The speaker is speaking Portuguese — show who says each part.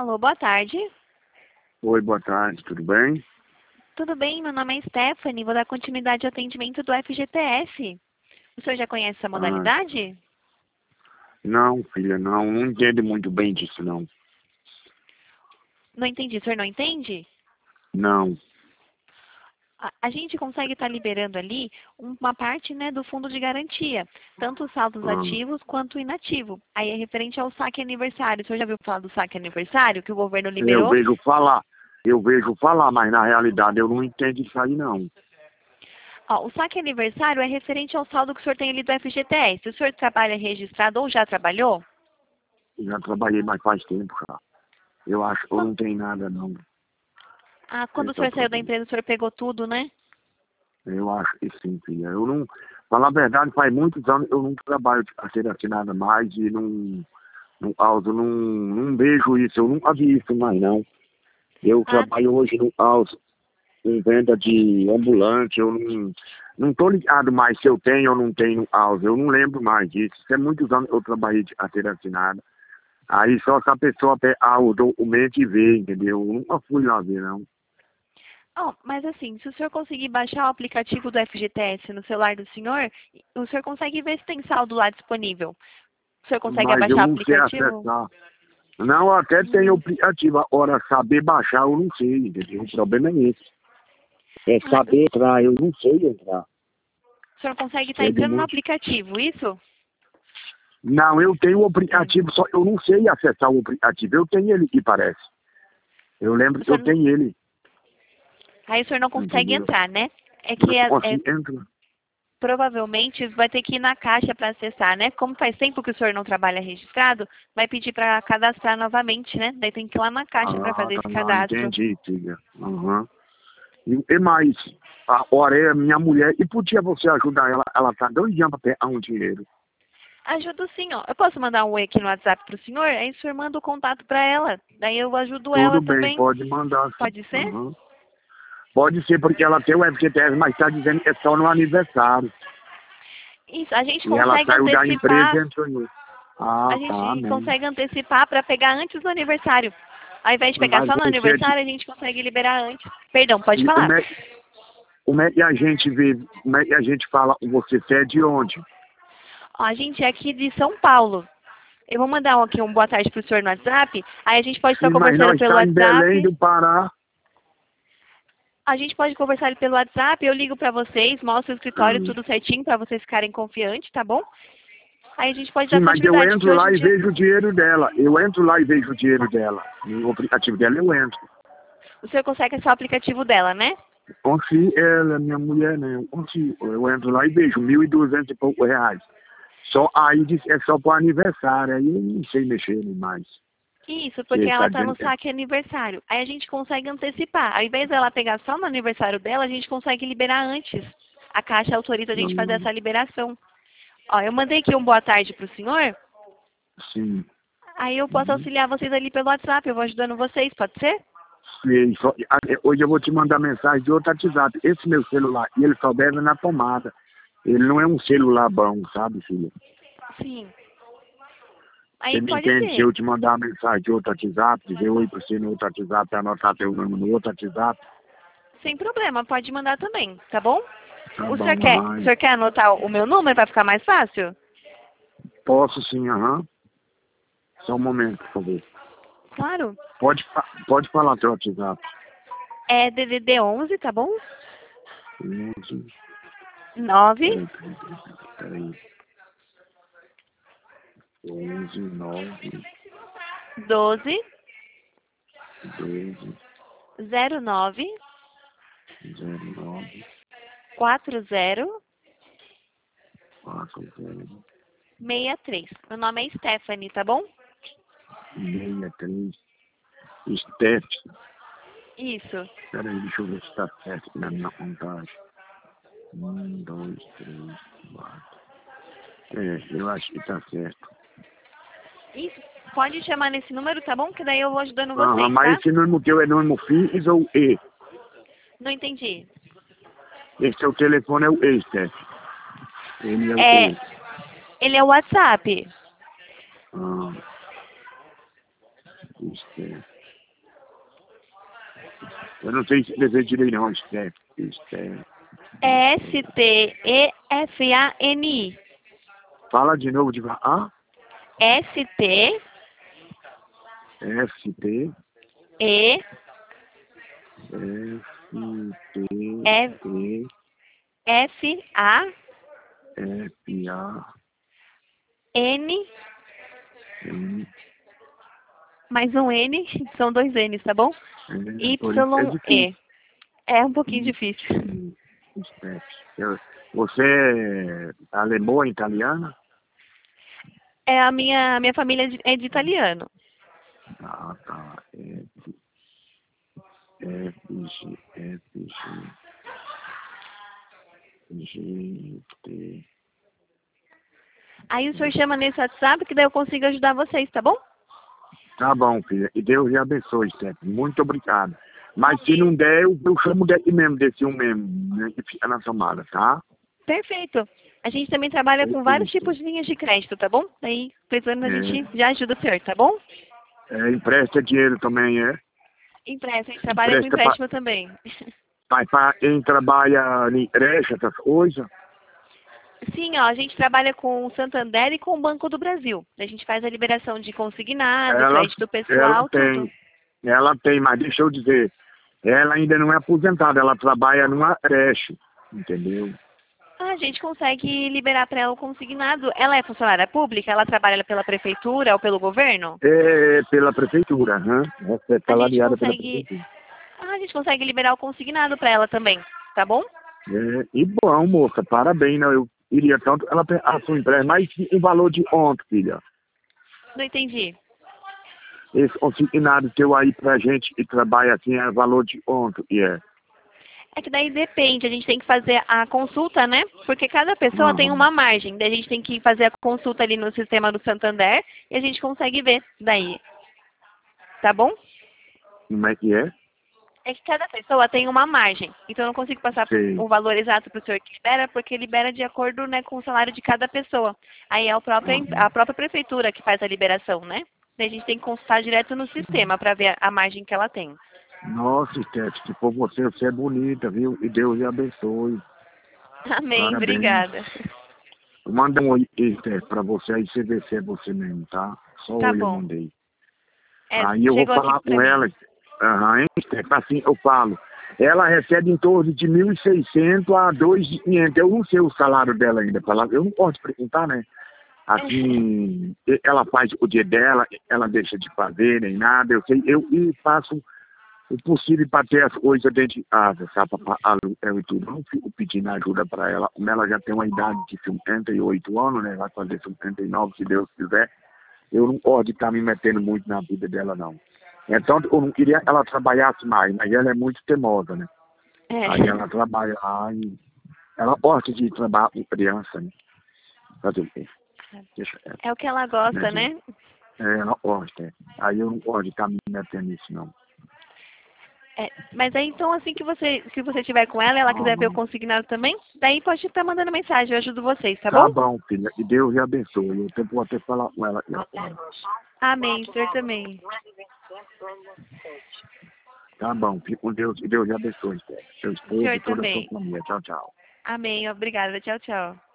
Speaker 1: Alô, boa tarde.
Speaker 2: Oi, boa tarde, tudo bem?
Speaker 1: Tudo bem? Meu nome é Stephanie, vou dar continuidade ao atendimento do FGTS. O senhor já conhece essa
Speaker 2: Ah,
Speaker 1: modalidade?
Speaker 2: não, filha, não entendo muito bem disso, não.
Speaker 1: Não entendi, o senhor não entende?
Speaker 2: Não.
Speaker 1: A gente consegue estar liberando ali uma parte, né, do fundo de garantia, tanto os saldos
Speaker 2: Ah,
Speaker 1: ativos quanto o inativo. Aí é referente ao saque aniversário. O senhor já viu falar do saque aniversário que o governo
Speaker 2: eu
Speaker 1: liberou?
Speaker 2: vejo falar, mas na realidade eu não entendo isso aí, não.
Speaker 1: Ó, o saque aniversário é referente ao saldo que o senhor tem ali do FGTS. O senhor trabalha registrado ou já trabalhou?
Speaker 2: Eu já trabalhei, mas faz tempo já. Eu acho que eu não tenho nada, não.
Speaker 1: Quando o
Speaker 2: Esse é o
Speaker 1: senhor saiu da
Speaker 2: problema.
Speaker 1: empresa, o senhor pegou tudo, né?
Speaker 2: Eu acho que sim, filha. Eu não, falar a verdade, faz muitos anos eu não trabalho de carteira assinada mais e não vejo isso, eu nunca vi isso mais, não. Eu
Speaker 1: Ah,
Speaker 2: trabalho hoje no Alto, em venda de ambulante, eu não tô ligado mais se eu tenho ou não tenho alvo, eu não lembro mais disso. Isso é muitos anos que eu trabalhei de carteira assinada. Aí só se a pessoa pegar o documento e ver, entendeu? Eu nunca fui lá ver, não.
Speaker 1: mas assim, se o senhor conseguir baixar o aplicativo do FGTS no celular do senhor, o senhor consegue ver se tem saldo lá disponível. O senhor consegue
Speaker 2: Mas eu
Speaker 1: abaixar o
Speaker 2: não sei
Speaker 1: aplicativo?
Speaker 2: acessar. Não, até tem
Speaker 1: Hum.
Speaker 2: aplicativo, agora saber baixar eu não sei, entendeu? O problema é esse. É
Speaker 1: Ah,
Speaker 2: saber entrar, eu não sei entrar.
Speaker 1: o senhor consegue estar
Speaker 2: É de
Speaker 1: entrando no
Speaker 2: muito.
Speaker 1: aplicativo, isso?
Speaker 2: Não, eu tenho o
Speaker 1: Hum.
Speaker 2: aplicativo, só eu não sei acessar o aplicativo. Eu tenho ele que parece. Eu lembro
Speaker 1: O
Speaker 2: que eu
Speaker 1: senhor não-
Speaker 2: tenho ele,
Speaker 1: Aí o senhor não consegue
Speaker 2: entendeu?
Speaker 1: entrar, né? É que
Speaker 2: Não
Speaker 1: é
Speaker 2: consigo entrar.
Speaker 1: provavelmente vai ter que ir na caixa para acessar, né? Como faz tempo que o senhor não trabalha registrado, vai pedir para cadastrar novamente, né? Daí tem que ir lá na caixa para
Speaker 2: Ah,
Speaker 1: fazer
Speaker 2: tá,
Speaker 1: esse
Speaker 2: não,
Speaker 1: cadastro.
Speaker 2: entendi, filha. Aham. E mais, agora é minha mulher, e podia você ajudar ela? Ela tá doidinha pra pegar um dinheiro.
Speaker 1: Ajudo sim, ó. Eu posso mandar um oi aqui no WhatsApp pro senhor? Aí o senhor manda o contato para ela. Daí eu ajudo ela
Speaker 2: Tudo bem,
Speaker 1: também.
Speaker 2: pode mandar, sim.
Speaker 1: Pode ser?
Speaker 2: Aham. Pode ser porque ela tem o FGTS, mas tá dizendo que é só no aniversário.
Speaker 1: Isso, a gente
Speaker 2: E ela
Speaker 1: consegue
Speaker 2: saiu da empresa
Speaker 1: antecipar.
Speaker 2: e entrou nisso. Ah,
Speaker 1: A
Speaker 2: tá,
Speaker 1: gente
Speaker 2: amém.
Speaker 1: consegue antecipar para pegar antes do aniversário. Ao invés de pegar
Speaker 2: Mas
Speaker 1: só no
Speaker 2: você é de,
Speaker 1: aniversário, a gente consegue liberar antes. Perdão, pode
Speaker 2: e
Speaker 1: falar.
Speaker 2: como é que a gente vê, como é que a gente fala, você é de onde?
Speaker 1: Ó, a gente é aqui de São Paulo. Eu vou mandar aqui um boa tarde pro senhor no WhatsApp. Aí a gente pode estar
Speaker 2: Sim, mas
Speaker 1: conversando
Speaker 2: nós
Speaker 1: pelo
Speaker 2: está em Belém
Speaker 1: WhatsApp.
Speaker 2: do Pará.
Speaker 1: A gente pode conversar pelo WhatsApp. Eu ligo pra vocês, mostro o escritório
Speaker 2: Hum.
Speaker 1: tudo certinho pra vocês ficarem confiantes, tá bom? Aí a gente pode
Speaker 2: Sim,
Speaker 1: dar
Speaker 2: mas eu
Speaker 1: continuidade, que
Speaker 2: entro
Speaker 1: hoje
Speaker 2: lá
Speaker 1: em
Speaker 2: e
Speaker 1: dia
Speaker 2: vejo o dinheiro dela. Eu entro lá e vejo o dinheiro dela. No aplicativo dela eu entro.
Speaker 1: o senhor consegue acessar o aplicativo dela, né?
Speaker 2: Consigo, ela, minha mulher, né? Eu consigo. Eu entro lá e vejo 1.200 e poucos reais. Só aí é só pro aniversário. Aí eu não sei mexer mais.
Speaker 1: Isso,
Speaker 2: Que
Speaker 1: porque
Speaker 2: ele tá
Speaker 1: ela tá
Speaker 2: dizendo
Speaker 1: no
Speaker 2: que é.
Speaker 1: saque aniversário. Aí a gente consegue antecipar. Ao invés dela pegar só no aniversário dela, a gente consegue liberar antes. A Caixa autoriza a gente fazer
Speaker 2: Não,
Speaker 1: essa liberação. Ó, eu mandei aqui um boa tarde pro senhor.
Speaker 2: sim.
Speaker 1: Aí eu posso
Speaker 2: Uhum.
Speaker 1: auxiliar vocês ali pelo WhatsApp. Eu vou ajudando vocês, pode ser?
Speaker 2: Sim, hoje eu vou te mandar mensagem de outro WhatsApp. Esse meu celular, e ele só deve na tomada. Ele não é um celular bom, sabe, filha?
Speaker 1: Sim.
Speaker 2: Você
Speaker 1: Aí
Speaker 2: me
Speaker 1: pode
Speaker 2: entende? Se
Speaker 1: ser.
Speaker 2: eu te mandar uma mensagem de outro WhatsApp, dizer oi pra você no outro WhatsApp, anotar teu nome no outro WhatsApp,
Speaker 1: Sem problema, pode mandar também, tá bom?
Speaker 2: tá
Speaker 1: O senhor
Speaker 2: bom,
Speaker 1: quer, o
Speaker 2: aham.
Speaker 1: senhor quer anotar o meu número para ficar mais fácil?
Speaker 2: Posso sim, aham. Só um momento, por favor.
Speaker 1: Claro.
Speaker 2: Pode falar teu WhatsApp.
Speaker 1: É DDD 11, tá bom?
Speaker 2: 11,
Speaker 1: 9
Speaker 2: peraí. 11, 9,
Speaker 1: 12
Speaker 2: 12,
Speaker 1: 09
Speaker 2: 09,
Speaker 1: 40
Speaker 2: 40,
Speaker 1: 63. Meu nome é Stephanie, tá bom?
Speaker 2: 63. Steph.
Speaker 1: Isso.
Speaker 2: Peraí, deixa eu ver se tá certo aqui na minha contagem. 2, 3, 4. É, eu acho que tá certo.
Speaker 1: Isso. Pode chamar nesse número, tá bom? Que daí eu vou ajudando
Speaker 2: Aham,
Speaker 1: vocês,
Speaker 2: mas
Speaker 1: tá?
Speaker 2: esse número teu é número FIS ou E?
Speaker 1: Não entendi.
Speaker 2: Esse teu telefone é o E, Steph. Ele é o
Speaker 1: É,
Speaker 2: E.
Speaker 1: ele é o WhatsApp.
Speaker 2: Ah, Steph. Eu não sei se desejo direito não, Stephanie.
Speaker 1: Stefani.
Speaker 2: Fala de novo, devagar. Ah?
Speaker 1: S-T-E...
Speaker 2: S-T...
Speaker 1: E...
Speaker 2: S-T-E...
Speaker 1: F-A...
Speaker 2: F-A...
Speaker 1: N...
Speaker 2: N...
Speaker 1: Mais um N, são 2 N's, tá bom? Y-E. É um pouquinho difícil.
Speaker 2: Você é alemã ou italiana?
Speaker 1: A minha família é de italiano.
Speaker 2: Ah, tá. F-G-T...
Speaker 1: Aí o senhor chama nesse WhatsApp que daí eu consigo ajudar vocês, tá bom?
Speaker 2: Tá bom, filha. E Deus lhe abençoe, Stephanie. Muito obrigado. Mas se não der, eu chamo daqui mesmo, desse um mesmo, né, que fica na tomada, tá?
Speaker 1: Perfeito. A gente também trabalha com vários tipos de linhas de crédito, tá bom? Daí, precisando, a gente já ajuda o senhor, tá bom?
Speaker 2: Empresta dinheiro também, é?
Speaker 1: Empresta, a gente trabalha com empréstimo também.
Speaker 2: Mas para quem trabalha em creche, essas coisas?
Speaker 1: Sim, ó, a gente trabalha com o Santander e com o Banco do Brasil. A gente faz a liberação de consignado, crédito pessoal, tudo.
Speaker 2: Ela tem, mas deixa eu dizer, ela ainda não é aposentada, ela trabalha numa creche, entendeu?
Speaker 1: A gente consegue liberar para ela o consignado. Ela é funcionária pública? Ela trabalha pela prefeitura ou pelo governo?
Speaker 2: É, pela prefeitura, Essa é salariada pela prefeitura.
Speaker 1: A gente consegue liberar o consignado para ela também, tá bom?
Speaker 2: E bom, moça, parabéns, né? Eu iria tanto, ela a sua empresa, mas o valor de ontem, filha.
Speaker 1: Não entendi.
Speaker 2: Esse consignado teu aí pra gente que trabalha assim é valor de ontem,
Speaker 1: É que daí depende, a gente tem que fazer a consulta, né? Porque cada pessoa tem uma margem. Daí a gente tem que fazer a consulta ali no sistema do Santander e a gente consegue ver daí. Tá bom?
Speaker 2: Como é que é?
Speaker 1: É que cada pessoa tem uma margem. Então eu não consigo passar o valor exato para o senhor que libera, porque libera de acordo, né, com o salário de cada pessoa. Aí é a própria prefeitura que faz a liberação, né? Daí a gente tem que consultar direto no sistema para ver a margem que ela tem.
Speaker 2: Nossa, Steph, que por você é bonita, viu? E Deus lhe abençoe.
Speaker 1: Amém,
Speaker 2: parabéns.
Speaker 1: Obrigada.
Speaker 2: Manda um oi, Steph, pra você aí, você vê se é você mesmo, tá? Só
Speaker 1: tá
Speaker 2: oi
Speaker 1: bom.
Speaker 2: eu mandei.
Speaker 1: Aí
Speaker 2: eu vou falar com ela. Steph, assim eu falo. Ela recebe em torno de 1.600 a 2.500. Eu não sei o salário dela ainda. Eu não posso perguntar, né? Assim, ela faz o dia dela, ela deixa de fazer, nem nada. Eu sei, eu faço o possível para ter as coisas dentro de casa, sabe? Aluguel e tudo. Não fico pedindo ajuda para ela. Como ela já tem uma idade de 58 anos, né? Vai fazer 59, se Deus quiser. Eu não gosto de estar me metendo muito na vida dela, não. Então, eu não queria que ela trabalhasse mais, mas ela é muito teimosa, né? Aí ela trabalha lá e ela gosta de trabalhar com criança, né? Fazer o quê?
Speaker 1: É o que ela gosta, né?
Speaker 2: Ela gosta. Aí eu não gosto de estar me metendo nisso, não.
Speaker 1: Mas aí, então, assim que você estiver com ela quiser ver o consignado também, daí pode estar mandando mensagem, eu ajudo vocês, tá bom?
Speaker 2: Tá bom, filha. E Deus lhe abençoe. Eu vou até falar com ela.
Speaker 1: Amém, o senhor também.
Speaker 2: Tá bom, fique com Deus e Deus lhe abençoe. Seu esposo e toda a sua família. Tchau, tchau.
Speaker 1: Amém, obrigada. Tchau, tchau.